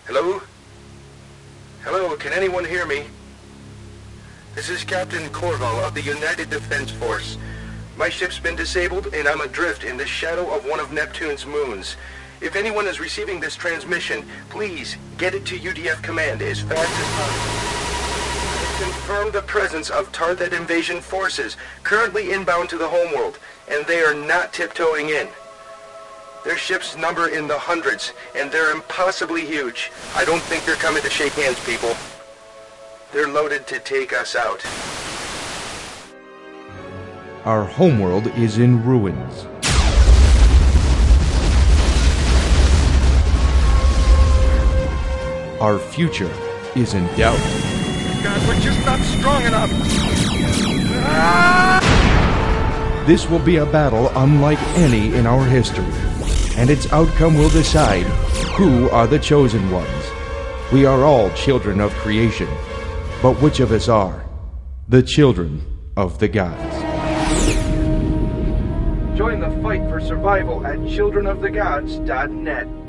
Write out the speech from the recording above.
Hello? Hello, can anyone hear me? This is Captain Corval of the United Defense Force. My ship's been disabled, and I'm adrift in the shadow of one of Neptune's moons. If anyone is receiving this transmission, please get it to UDF Command as fast as possible. I've confirmed the presence of Tarthet invasion forces currently inbound to the homeworld, and they are not tiptoeing in. Their ships number in the hundreds, and they're impossibly huge. I don't think they're coming to shake hands, people. They're loaded to take us out. Our homeworld is in ruins. Our future is in doubt. God, we're just not strong enough! This will be a battle unlike any in our history, and its outcome will decide who are the chosen ones. We are all children of creation, but which of us are the children of the gods? Join the fight for survival at childrenofthegods.net.